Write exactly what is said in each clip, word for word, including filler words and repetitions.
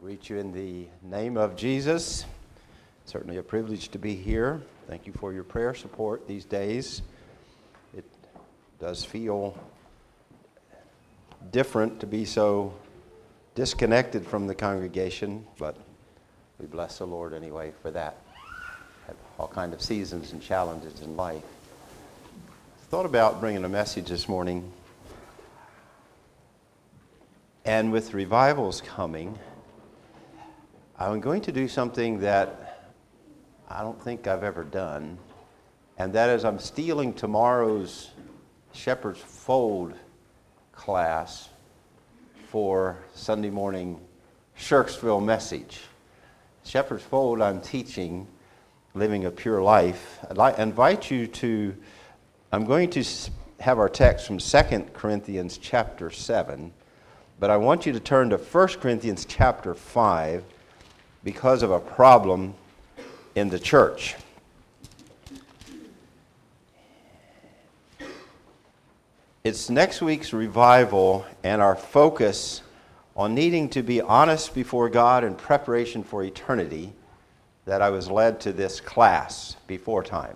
Greet you in the name of Jesus. Certainly a privilege to be here. Thank you for your prayer support these days. It does feel different to be so disconnected from the congregation, but we bless the Lord anyway for that. Have all kinds of seasons and challenges in life. I thought about bringing a message this morning, and with revivals coming, I'm going to do something that I don't think I've ever done, and that is I'm stealing tomorrow's Shepherd's Fold class for Sunday morning Shirksville message. Shepherd's Fold, I'm teaching Living a Pure Life. I'd like to invite you to, I'm going to have our text from Second Corinthians chapter seven, but I want you to turn to First Corinthians chapter five, because of a problem in the church. It's next week's revival and our focus on needing to be honest before God in preparation for eternity that I was led to this class before time.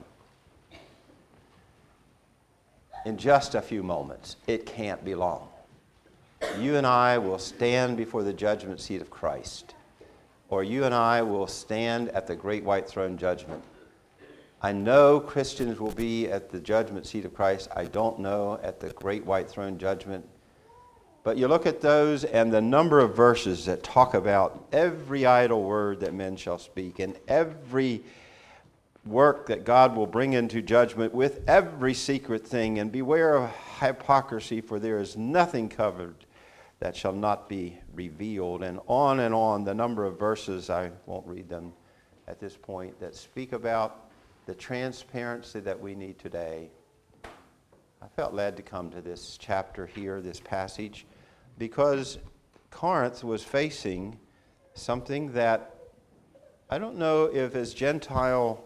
In just a few moments, it can't be long, you and I will stand before the judgment seat of Christ. Or you and I will stand at the great white throne judgment. I know Christians will be at the judgment seat of Christ. I don't know at the great white throne judgment. But you look at those and the number of verses that talk about every idle word that men shall speak and every work that God will bring into judgment with every secret thing. And beware of hypocrisy, for there is nothing covered that shall not be revealed, and on and on, the number of verses, I won't read them at this point, that speak about the transparency that we need today. I felt led to come to this chapter here, this passage, because Corinth was facing something that I don't know if as Gentile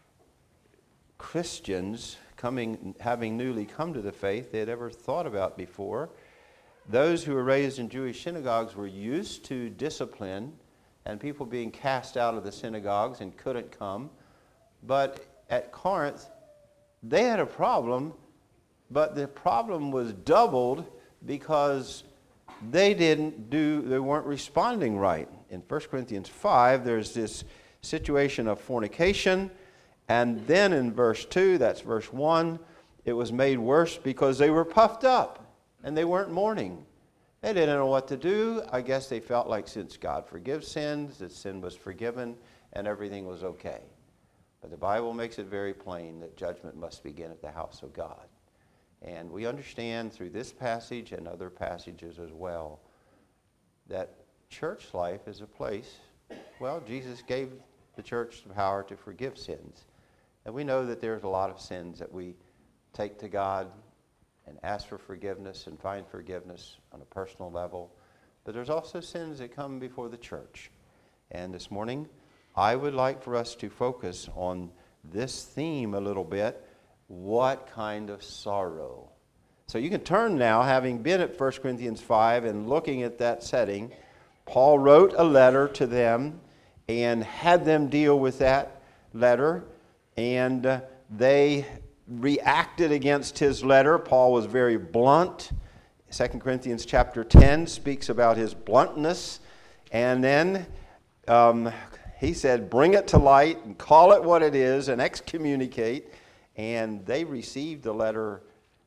Christians coming, having newly come to the faith, they had ever thought about before. Those who were raised in Jewish synagogues were used to discipline and people being cast out of the synagogues and couldn't come. But at Corinth, they had a problem, but the problem was doubled because they didn't do, they weren't responding right. In First Corinthians five, there's this situation of fornication, and then in verse two, that's verse one, it was made worse because they were puffed up. And they weren't mourning. They didn't know what to do. I guess they felt like since God forgives sins, that sin was forgiven and everything was okay. But the Bible makes it very plain that judgment must begin at the house of God. And we understand through this passage and other passages as well that church life is a place, well, Jesus gave the church the power to forgive sins. And we know that there's a lot of sins that we take to God and ask for forgiveness and find forgiveness on a personal level. But there's also sins that come before the church. And this morning, I would like for us to focus on this theme a little bit. What kind of sorrow? So you can turn now, having been at First Corinthians five and looking at that setting. Paul wrote a letter to them and had them deal with that letter. And uh, they reacted against his letter. Paul was very blunt. Second Corinthians chapter ten speaks about his bluntness. And then um, he said, bring it to light and call it what it is and excommunicate. And they received the letter,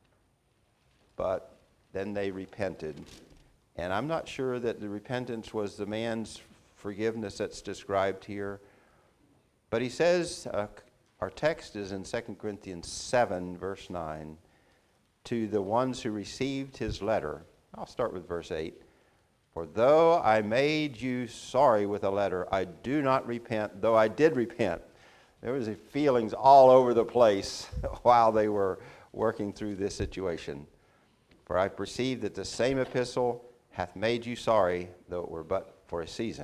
but then they repented. And I'm not sure that the repentance was the man's forgiveness that's described here. But he says, uh, our text is in Second Corinthians seven, verse nine, to the ones who received his letter. I'll start with verse eight. For though I made you sorry with a letter, I do not repent, though I did repent. There was feelings all over the place while they were working through this situation. For I perceive that the same epistle hath made you sorry, though it were but for a season.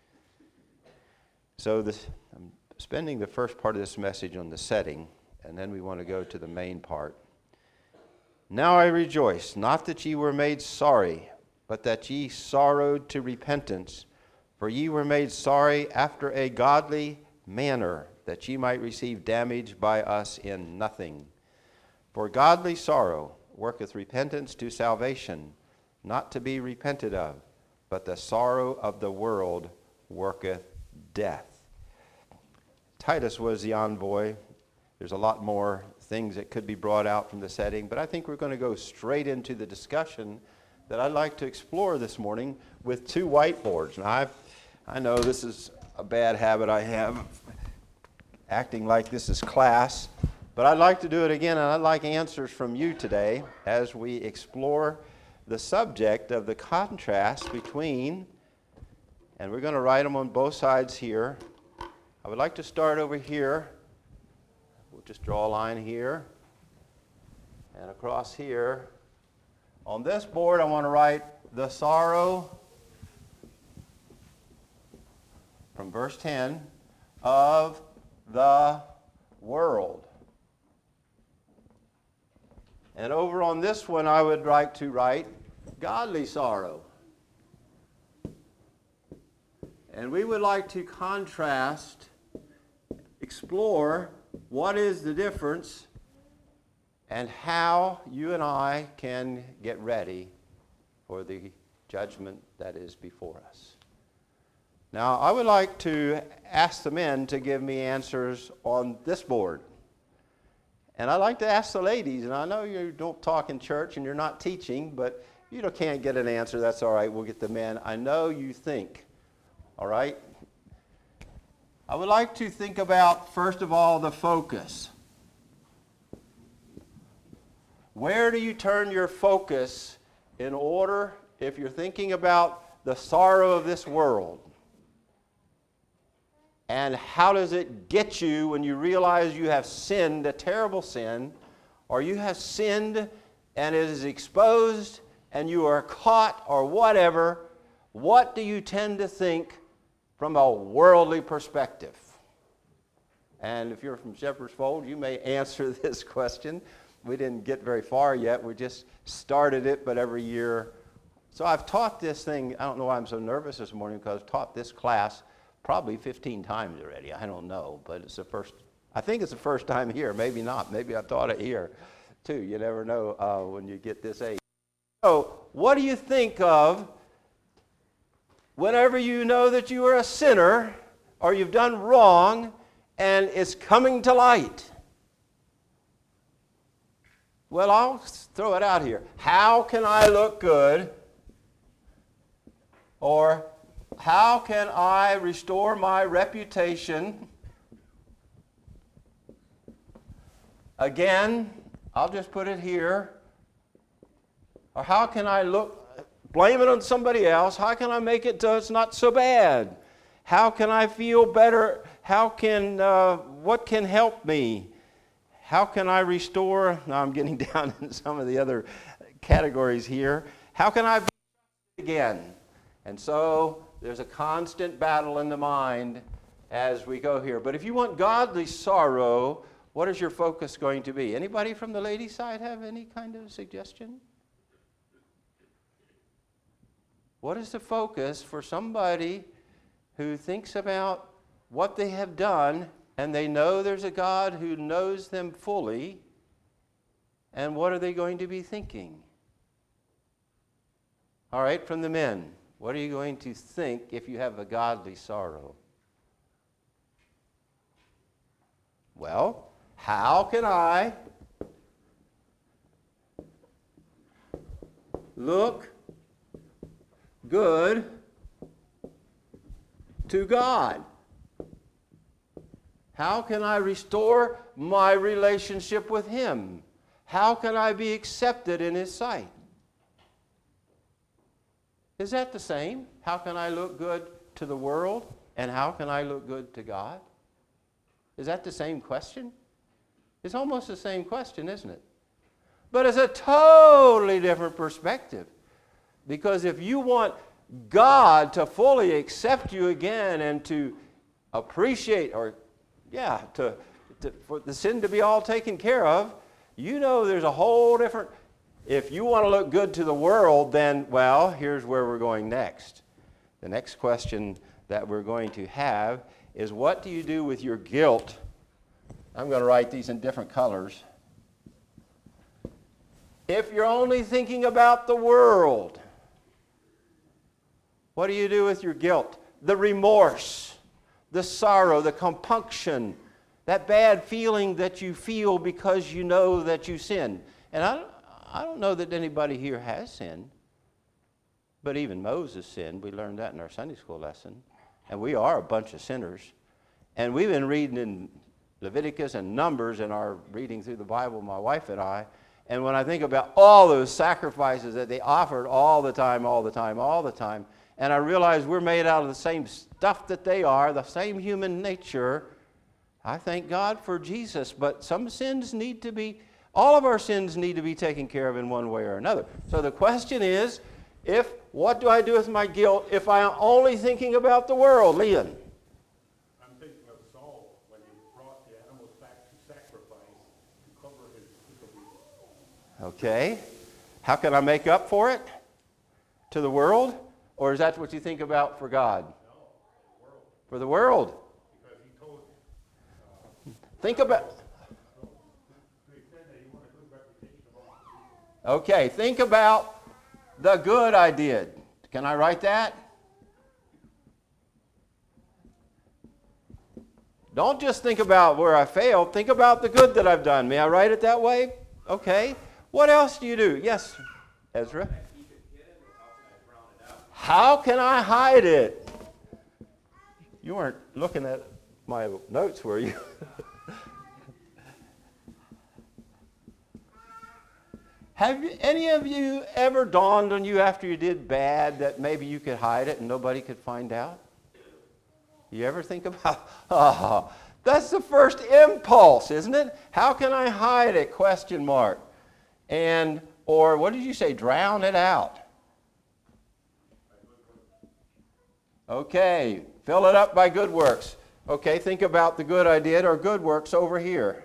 So this, I'm spending the first part of this message on the setting, and then we want to go to the main part. Now I rejoice, not that ye were made sorry, but that ye sorrowed to repentance. For ye were made sorry after a godly manner, that ye might receive damage by us in nothing. For godly sorrow worketh repentance to salvation, not to be repented of, but the sorrow of the world worketh death. Titus was the envoy. There's a lot more things that could be brought out from the setting, but I think we're going to go straight into the discussion that I'd like to explore this morning with two whiteboards. Now, I've, I know this is a bad habit I have, acting like this is class, but I'd like to do it again, and I'd like answers from you today as we explore the subject of the contrast between, and we're going to write them on both sides here. I would like to start over here. We'll just draw a line here and across here. On this board, I want to write the sorrow from verse ten of the world. And over on this one, I would like to write godly sorrow. And we would like to contrast, explore what is the difference and how you and I can get ready for the judgment that is before us. Now, I would like to ask the men to give me answers on this board. And I'd like to ask the ladies, and I know you don't talk in church and you're not teaching, but you can't get an answer, that's all right, we'll get the men. I know you think, all right? I would like to think about, first of all, the focus. Where do you turn your focus in order, if you're thinking about the sorrow of this world? And how does it get you when you realize you have sinned a terrible sin, or you have sinned and it is exposed and you are caught or whatever? What do you tend to think from a worldly perspective? And if you're from Shepherd's Fold, you may answer this question. We didn't get very far yet. We just started it, but every year. So I've taught this thing. I don't know why I'm so nervous this morning, because I've taught this class probably fifteen times already. I don't know, but it's the first. I think it's the first time here. Maybe not. Maybe I taught it here, too. You never know uh, when you get this age. So what do you think of whenever you know that you are a sinner or you've done wrong and it's coming to light? Well, I'll throw it out here. How can I look good? Or how can I restore my reputation? Again, I'll just put it here. Or how can I look, blame it on somebody else? How can I make it so it's not so bad? How can I feel better? How can, uh, what can help me? How can I restore? Now I'm getting down in some of the other categories here. How can I be again? And so there's a constant battle in the mind as we go here. But if you want godly sorrow, what is your focus going to be? Anybody from the ladies' side have any kind of suggestion? What is the focus for somebody who thinks about what they have done and they know there's a God who knows them fully, and what are they going to be thinking? All right, from the men, what are you going to think if you have a godly sorrow? Well, how can I look good to God? How can I restore my relationship with Him? How can I be accepted in His sight? Is that the same? How can I look good to the world? And how can I look good to God? Is that the same question? It's almost the same question, isn't it? But it's a totally different perspective. Because if you want God to fully accept you again and to appreciate, or yeah, to, to for the sin to be all taken care of, you know there's a whole different. If you want to look good to the world, then, well, here's where we're going next. The next question that we're going to have is, what do you do with your guilt? I'm going to write these in different colors. If you're only thinking about the world, what do you do with your guilt? The remorse, the sorrow, the compunction, that bad feeling that you feel because you know that you sinned. And I, I don't know that anybody here has sinned, but even Moses sinned. We learned that in our Sunday school lesson. And we are a bunch of sinners. And we've been reading in Leviticus and Numbers in our reading through the Bible, my wife and I. And when I think about all those sacrifices that they offered all the time, all the time, all the time, and I realize we're made out of the same stuff that they are, the same human nature, I thank God for Jesus. But some sins need to be, all of our sins need to be taken care of in one way or another. So the question is, if, what do I do with my guilt if I'm only thinking about the world? Leon? I'm thinking of Saul when he brought the animals back to sacrifice to cover his disobedience. Okay. How can I make up for it? To the world? Or is that what you think about for God? No, the world. For the world. Because he told uh, Think about... he said that he wanted a good reputation among the people. Okay, think about the good I did. Can I write that? Don't just think about where I failed. Think about the good that I've done. May I write it that way? Okay. What else do you do? Yes, Ezra? How can I hide it? You weren't looking at my notes, were you? Have you, any of you ever dawned on you after you did bad that maybe you could hide it and nobody could find out? You ever think about, oh, that's the first impulse, isn't it? How can I hide it? Question mark. And, or what did you say? Drown it out. Okay, fill it up by good works. Okay, think about the good I did or good works over here.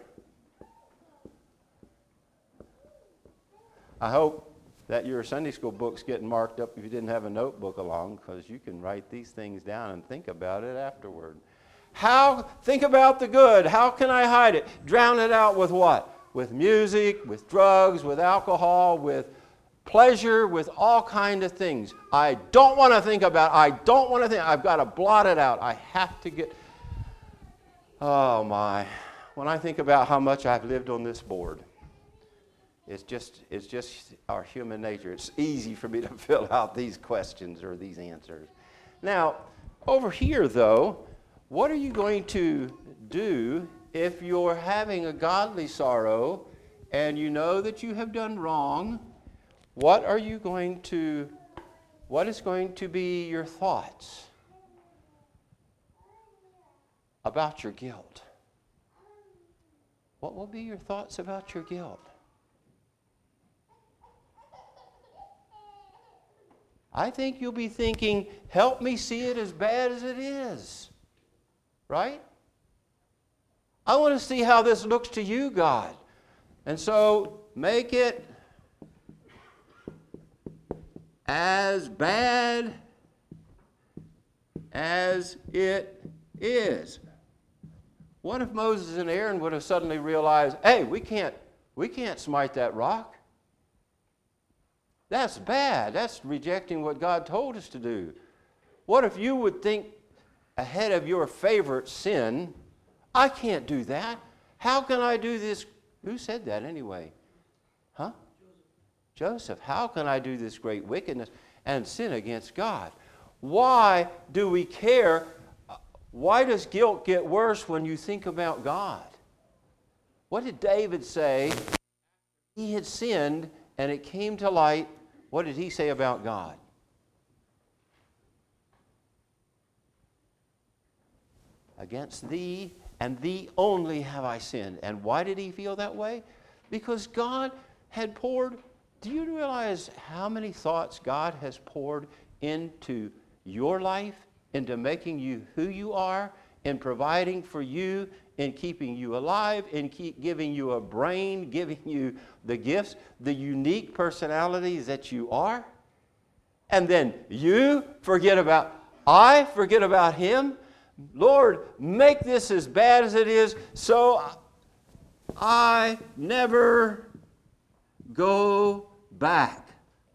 I hope that your Sunday school book's getting marked up if you didn't have a notebook along, because you can write these things down and think about it afterward. How, think about the good. How can I hide it? Drown it out with what? With music, with drugs, with alcohol, with pleasure, with all kinds of things. I don't want to think about it. I don't want to think. I've got to blot it out. I have to get... Oh, my. When I think about how much I've lived on this board, It's just, it's just our human nature. It's easy for me to fill out these questions or these answers. Now, over here, though, what are you going to do if you're having a godly sorrow and you know that you have done wrong? What are you going to, what is going to be your thoughts about your guilt? What will be your thoughts about your guilt? I think you'll be thinking, help me see it as bad as it is. Right? I want to see how this looks to you, God. And so make it as bad as it is. What if Moses and Aaron would have suddenly realized, hey, we can't, we can't smite that rock. That's bad. That's rejecting what God told us to do. What if you would think ahead of your favorite sin, I can't do that. How can I do this? Who said that anyway? Huh? Joseph. Joseph. How can I do this great wickedness and sin against God? Why do we care? Why does guilt get worse when you think about God? What did David say? He had sinned and it came to light. What did he say about God? Against thee and thee only have I sinned. And why did he feel that way? Because God had poured. Do you realize how many thoughts God has poured into your life, into making you who you are, in providing for you, in keeping you alive, in keep giving you a brain, giving you the gifts, the unique personalities that you are? And then you forget about, I forget about him. Lord, make this as bad as it is so I never go back.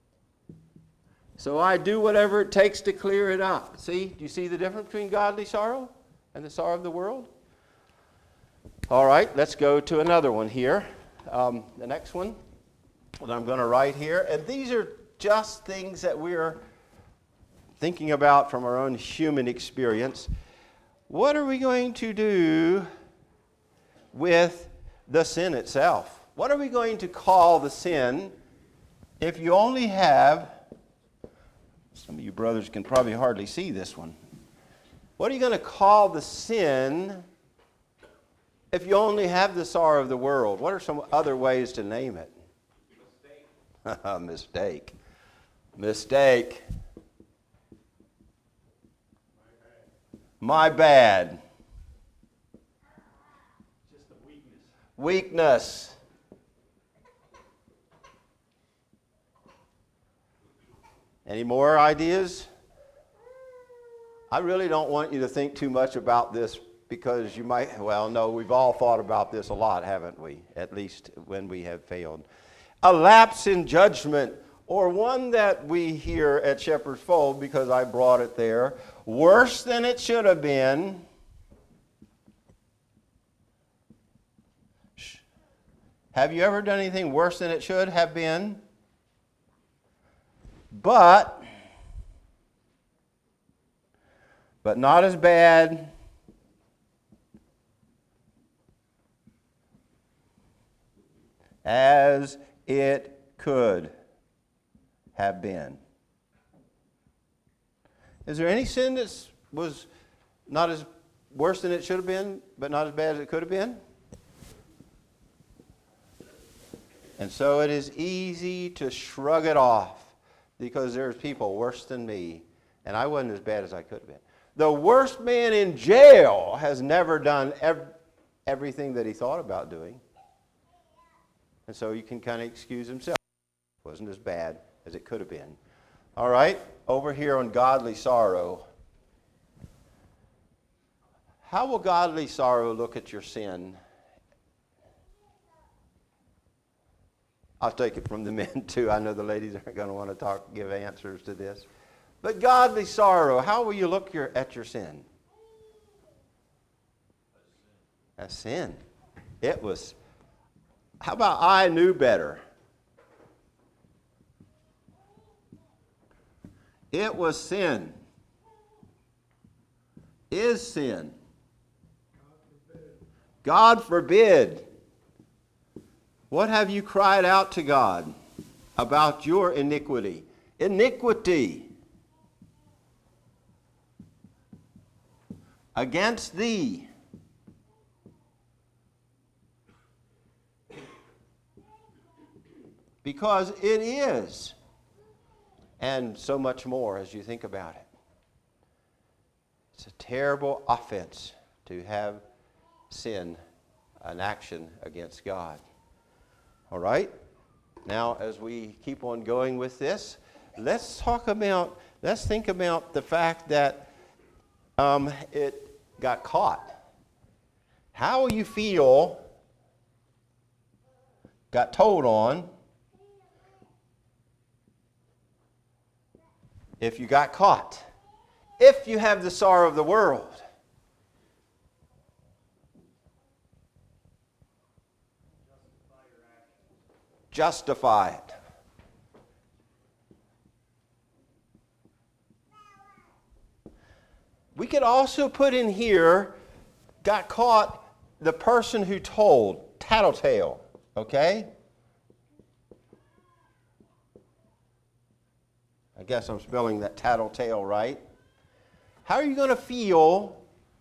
So I do whatever it takes to clear it up. See, do you see the difference between godly sorrow and the sorrow of the world? All right, let's go to another one here. Um, the next one that I'm going to write here. And these are just things that we're thinking about from our own human experience. What are we going to do with the sin itself? What are we going to call the sin if you only have, some of you brothers can probably hardly see this one. What are you going to call the sin if you only have the sorrow of the world? What are some other ways to name it? Mistake. Mistake. Mistake. My bad. Just a weakness. Weakness. Any more ideas? I really don't want you to think too much about this because you might, well, no, we've all thought about this a lot, haven't we? At least when we have failed. A lapse in judgment, or one that we hear at Shepherd's Fold because I brought it there, worse than it should have been. Have you ever done anything worse than it should have been? But, but not as bad as it could have been. Is there any sin that was not as worse than it should have been, but not as bad as it could have been? And so it is easy to shrug it off because there's people worse than me, and I wasn't as bad as I could have been. The worst man in jail has never done ev- everything that he thought about doing. And so you can kind of excuse himself. It wasn't as bad as it could have been. All right, over here on godly sorrow. How will godly sorrow look at your sin? I'll take it from the men too. I know the ladies aren't going to want to talk, give answers to this. But godly sorrow, how will you look your, at your sin? A sin. It was, how about I knew better? It was sin. Is sin. God forbid. What have you cried out to God about your iniquity? Iniquity against thee. Because it is. And so much more as you think about it. It's a terrible offense to have sin, an action against God. All right? Now, as we keep on going with this, let's talk about, let's think about the fact that um, it got caught. How will you feel, got told on, if you got caught? If you have the sorrow of the world. Justify it. We could also put in here, got caught, the person who told, tattletale, okay? I guess I'm spelling that tattletale right. How are you going to feel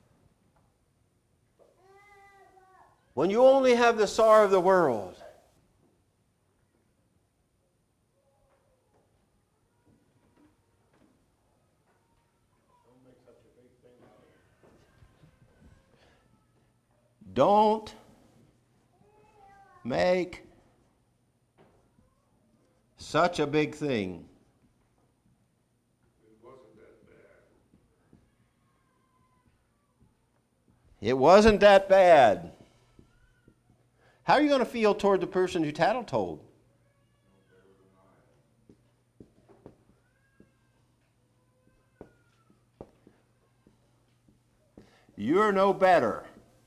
when you only have the sorrow of the world? Don't make such a big thing. It wasn't that bad. It wasn't that bad. How are you going to feel toward the person who tattletold? You're no better.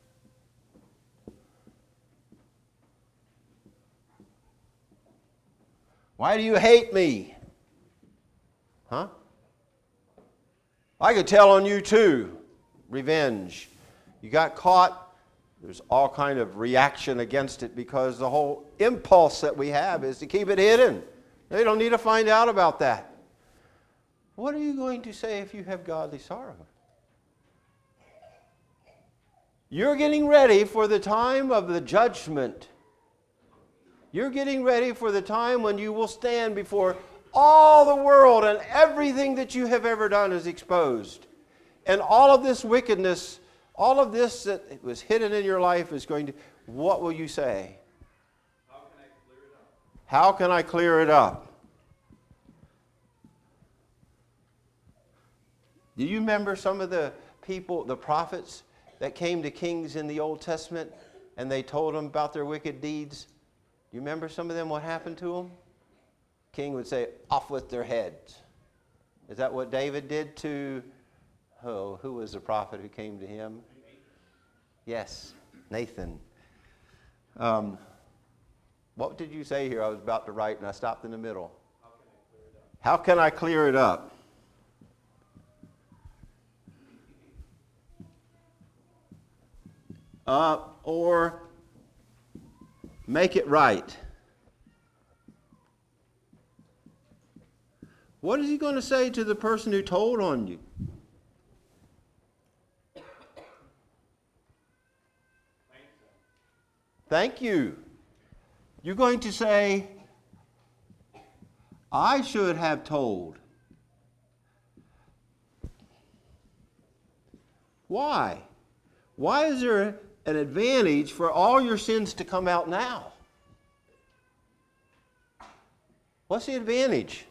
Why do you hate me? Huh? I could tell on you too. Revenge. You got caught. There's all kind of reaction against it because the whole impulse that we have is to keep it hidden. They don't need to find out about that. What are you going to say if you have godly sorrow? You're getting ready for the time of the judgment. You're getting ready for the time when you will stand before all the world and everything that you have ever done is exposed. And all of this wickedness, all of this that was hidden in your life is going to, what will you say? How can I clear it up? How can I clear it up? Do you remember some of the people, the prophets, that came to kings in the Old Testament and they told them about their wicked deeds? Do you remember some of them, what happened to them? King would say, off with their heads. Is that what David did to, oh, who was the prophet who came to him? Yes, Nathan. Um, what did you say here? I was about to write and I stopped in the middle. How can I clear it up? Uh, or make it right. What is he going to say to the person who told on you? Thank you. You're going to say, I should have told. Why? Why is there an advantage for all your sins to come out now? What's the advantage?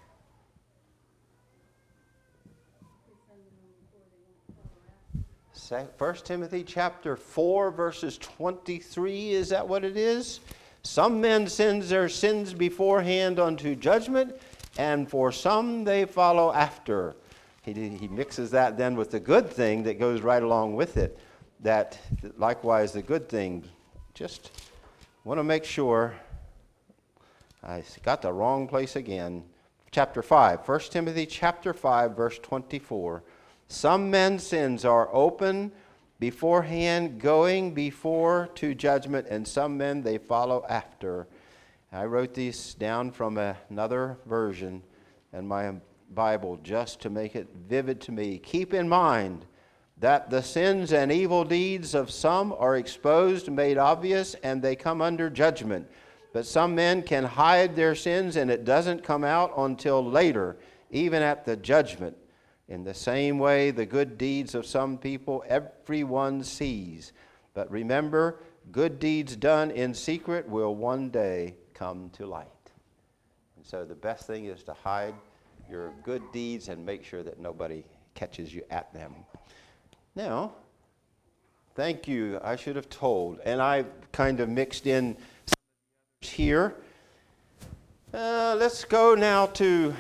First Timothy chapter four, verses twenty-three, is that what it is? Some men send their sins beforehand unto judgment, and for some they follow after. He, he mixes that then with the good thing that goes right along with it. That likewise the good thing, just want to make sure I got the wrong place again. Chapter five, First Timothy chapter five, verse twenty-four. Some men's sins are open beforehand, going before to judgment, and some men they follow after. I wrote these down from another version in my Bible just to make it vivid to me. Keep in mind that the sins and evil deeds of some are exposed, made obvious, and they come under judgment. But some men can hide their sins, and it doesn't come out until later, even at the judgment. In the same way, the good deeds of some people everyone sees. But remember, good deeds done in secret will one day come to light. And so the best thing is to hide your good deeds and make sure that nobody catches you at them. Now, thank you. I should have told. And I kind of mixed in some of the others here. Uh, let's go now to...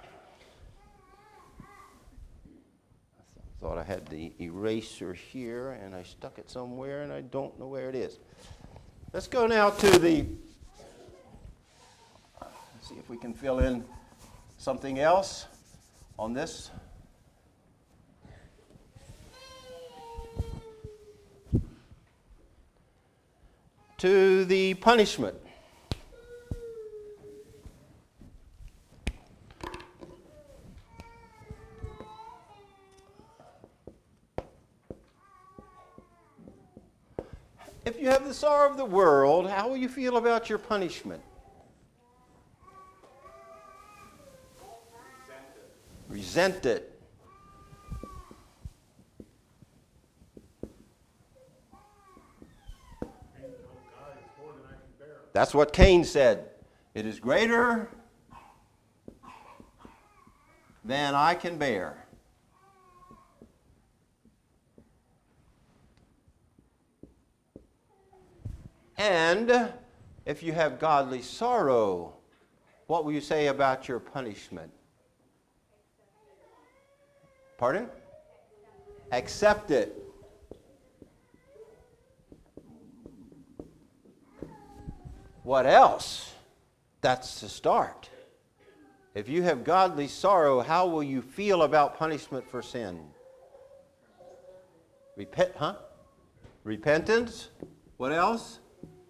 I thought I had the eraser here, and I stuck it somewhere, and I don't know where it is. Let's go now to the... Let's see if we can fill in something else on this. To the punishment. If you have the sorrow of the world, how will you feel about your punishment? Resent it. Resent it. That's what Cain said. It is greater than I can bear. And if you have godly sorrow, what will you say about your punishment? Pardon? Accept it. What else? That's the start. If you have godly sorrow, how will you feel about punishment for sin? Repent, huh? Repentance. What else?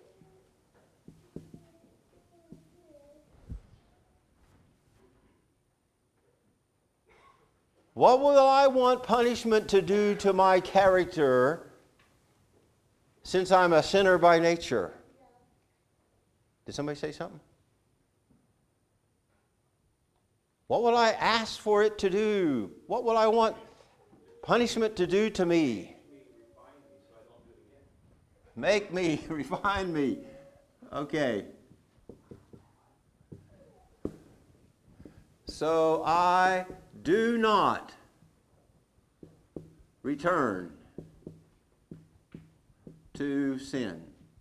What will I want punishment to do to my character since I'm a sinner by nature? Did somebody say something? What will I ask for it to do? What will I want punishment to do to me? Make me, refine me. Okay. So I do not return to sin.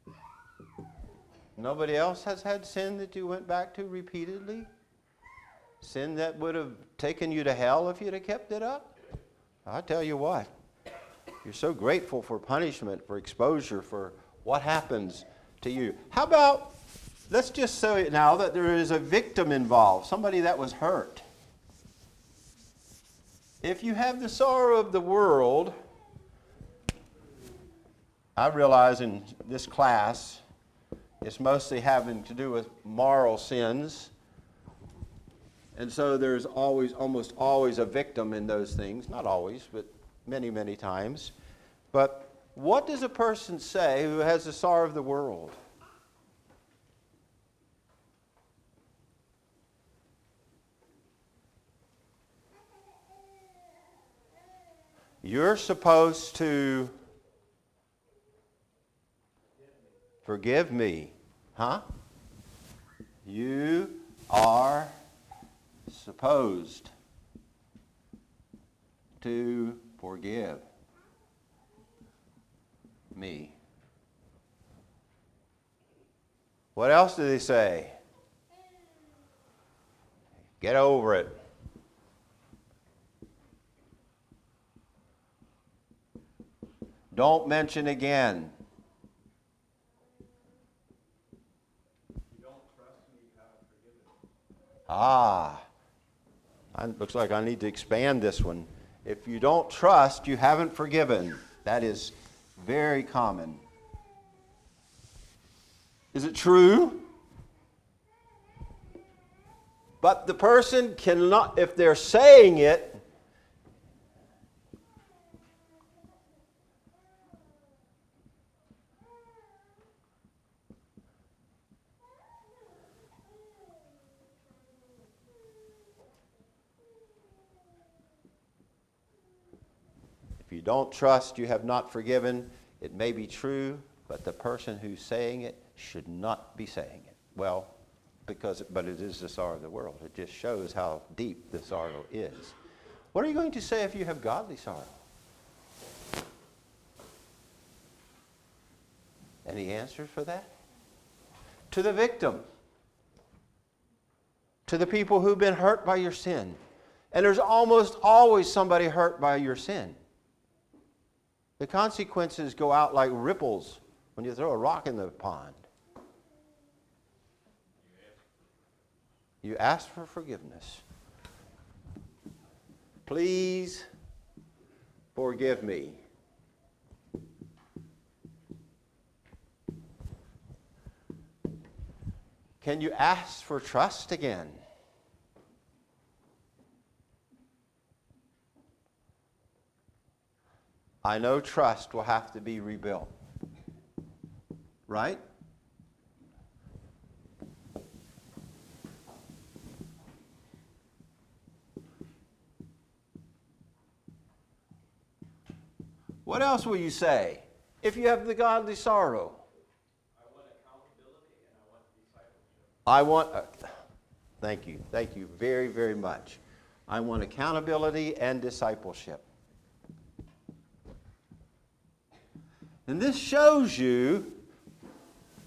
Nobody else has had sin that you went back to repeatedly? Sin that would have taken you to hell if you'd have kept it up? I tell you what, you're so grateful for punishment, for exposure, for what happens to you. How about, let's just say now that there is a victim involved, somebody that was hurt. If you have the sorrow of the world, I realize in this class, it's mostly having to do with moral sins. And so there's always, almost always a victim in those things. Not always, but many, many times. But what does a person say who has the sorrow of the world? You're supposed to forgive me. Huh? You are supposed to forgive me. What else do they say? Get over it. Don't mention again. You don't trust me, you haven't forgiven. Ah, it looks like I need to expand this one. If you don't trust, you haven't forgiven. That is very common. Is it true? But the person cannot, if they're saying it, if you don't trust, you have not forgiven. It may be true, but the person who's saying it should not be saying it. Well, because, but it is the sorrow of the world. It just shows how deep the sorrow is. What are you going to say if you have godly sorrow? Any answers for that? To the victim. To the people who've been hurt by your sin. And there's almost always somebody hurt by your sin. The consequences go out like ripples when you throw a rock in the pond. You ask for forgiveness. Please forgive me. Can you ask for trust again? I know trust will have to be rebuilt. Right? What else will you say if you have the godly sorrow? I want accountability and I want discipleship. I want, uh, thank you, thank you very, very much. I want accountability and discipleship. And this shows you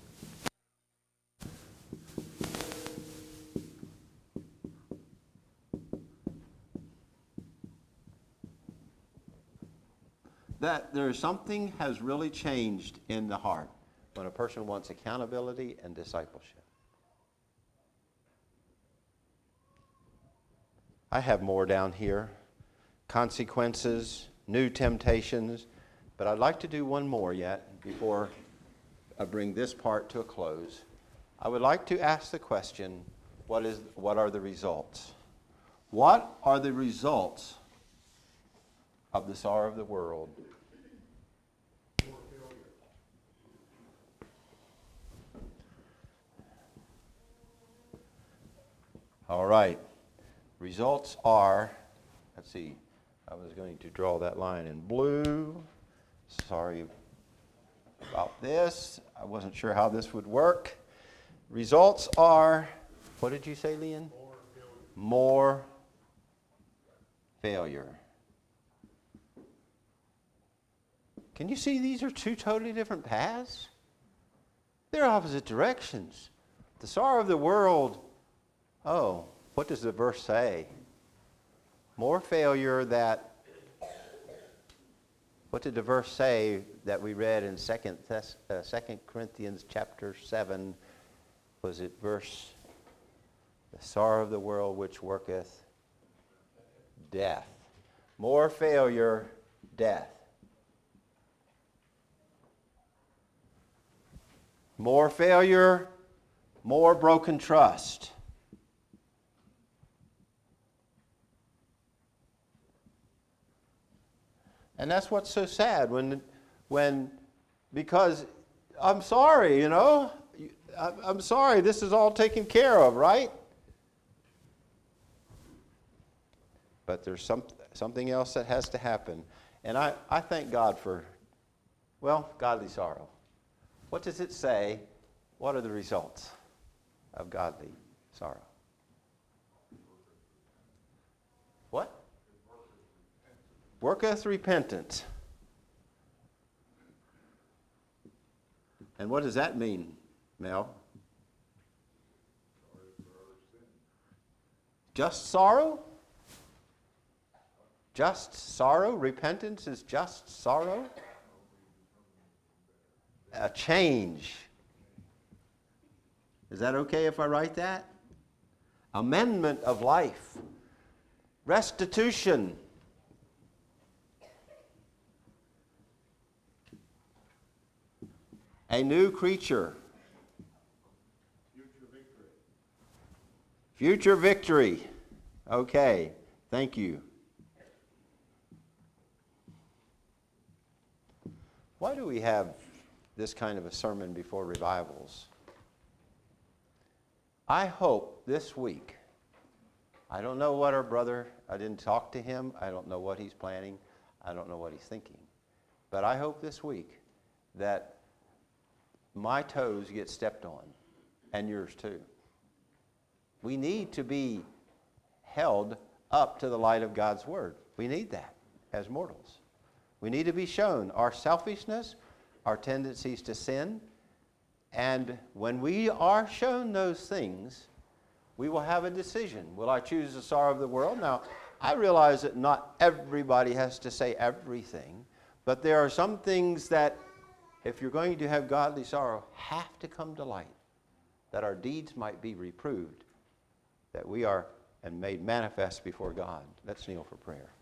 that there is something has really changed in the heart when a person wants accountability and discipleship. I have more down here. Consequences, new temptations, but I'd like to do one more yet before I bring this part to a close. I would like to ask the question, what is, what are the results? What are the results of the sorrow of the world? All right. Results are, let's see, I was going to draw that line in blue. Sorry about this. I wasn't sure how this would work. Results are, what did you say, Leon? More failure. More failure. Can you see these are two totally different paths? They're opposite directions. The sorrow of the world, oh, what does the verse say? More failure that, what did the verse say that we read in Second Thess, uh, Second Corinthians chapter seven? Was it verse, the sorrow of the world which worketh death. More failure, death. More failure, more broken trust. And that's what's so sad when, when, because I'm sorry, you know, I'm sorry, this is all taken care of, right? But there's some, something else that has to happen. And I, I thank God for, well, godly sorrow. What does it say? What are the results of godly sorrow? What? Worketh repentance. And what does that mean, Mel? Just sorrow? Just sorrow? Repentance is just sorrow? A change. Is that okay if I write that? Amendment of life. Restitution. A new creature. Future victory. Future victory. Okay, thank you. Why do we have this kind of a sermon before revivals? I hope this week, I don't know what our brother, I didn't talk to him, I don't know what he's planning, I don't know what he's thinking, but I hope this week that my toes get stepped on, and yours too. We need to be held up to the light of God's Word. We need that as mortals. We need to be shown our selfishness, our tendencies to sin, and when we are shown those things, we will have a decision. Will I choose the sorrow of the world? Now, I realize that not everybody has to say everything, but there are some things that, if you're going to have godly sorrow, have to come to light, that our deeds might be reproved, that we are and made manifest before God. Let's kneel for prayer.